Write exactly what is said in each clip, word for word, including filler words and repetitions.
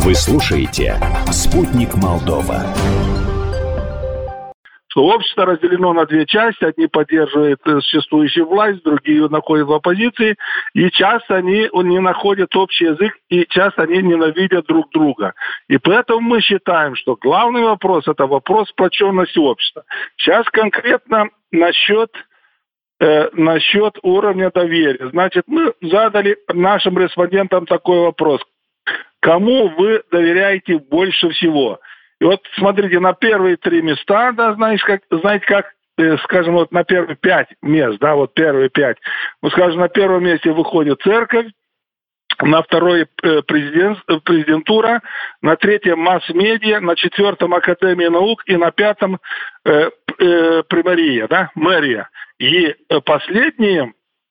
Вы слушаете «Спутник Молдова». Что общество разделено на две части. Одни поддерживают существующую власть, другие находят в оппозиции. И часто они не находят общий язык, и часто они ненавидят друг друга. И поэтому мы считаем, что главный вопрос – это вопрос сплоченности общества. Сейчас конкретно насчет, э, насчет уровня доверия. Значит, мы задали нашим респондентам такой вопрос. Кому вы доверяете больше всего? И вот смотрите, на первые три места, да, знаешь, как, знаете, как, э, скажем, вот на первые пять мест, да, вот первые пять. Ну, скажем, на первом месте выходит церковь, на второй э, президент, президентура, на третьем масс-медиа, на четвертом Академия наук и на пятом э, э, примария, да, мэрия. И э, последние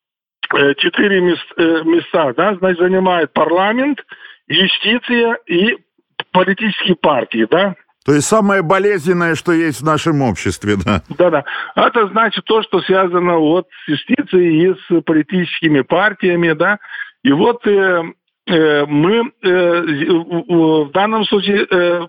э, четыре мест, э, места, да, значит, занимает парламент, юстиция и политические партии, да. То есть самое болезненное, что есть в нашем обществе, да? Да-да. Это значит то, что связано вот с юстицией и с политическими партиями, да. И вот э, э, мы э, в данном случае э,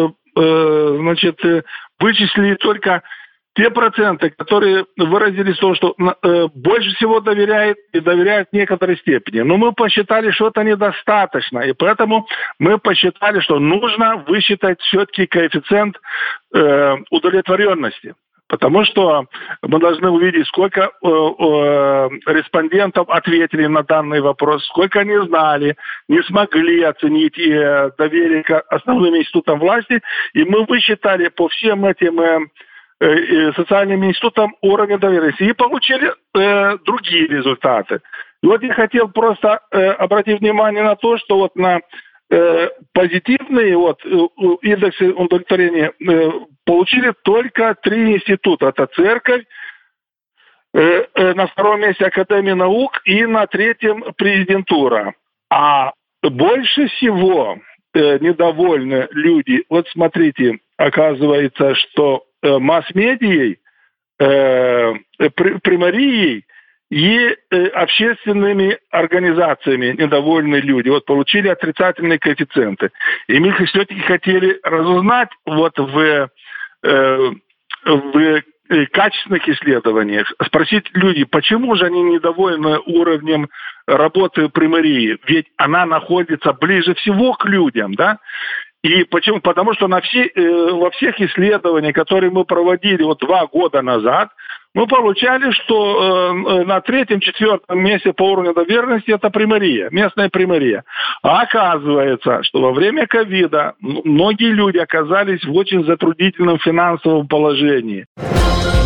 э, значит, вычислили только те проценты, которые выразились в том, что э, больше всего доверяют и доверяют в некоторой степени. Но мы посчитали, что это недостаточно, и поэтому мы посчитали, что нужно высчитать все-таки коэффициент э, удовлетворенности. Потому что мы должны увидеть, сколько э, э, респондентов ответили на данный вопрос, сколько они знали, не смогли оценить э, доверие к основным институтам власти. И мы высчитали по всем этим э, социальным институтам уровня доверия и получили э, другие результаты. И вот я хотел просто э, обратить внимание на то, что вот на э, позитивные вот, э, индексы удовлетворения э, получили только три института. Это церковь, э, э, на втором месте Академия наук и на третьем президентура. А больше всего э, недовольны люди. Вот смотрите, оказывается, что масс-медией, э, примарией и э, общественными организациями недовольные люди вот получили отрицательные коэффициенты. И мы все-таки хотели разузнать вот в, э, в качественных исследованиях, спросить людей, почему же они недовольны уровнем работы примарии, ведь она находится ближе всего к людям, да? И почему? Потому что на все, э, во всех исследованиях, которые мы проводили вот два года назад, мы получали, что э, на третьем, четвертом месте по уровню доверенности это примария, местная примария. А оказывается, что во время ковида многие люди оказались в очень затруднительном финансовом положении.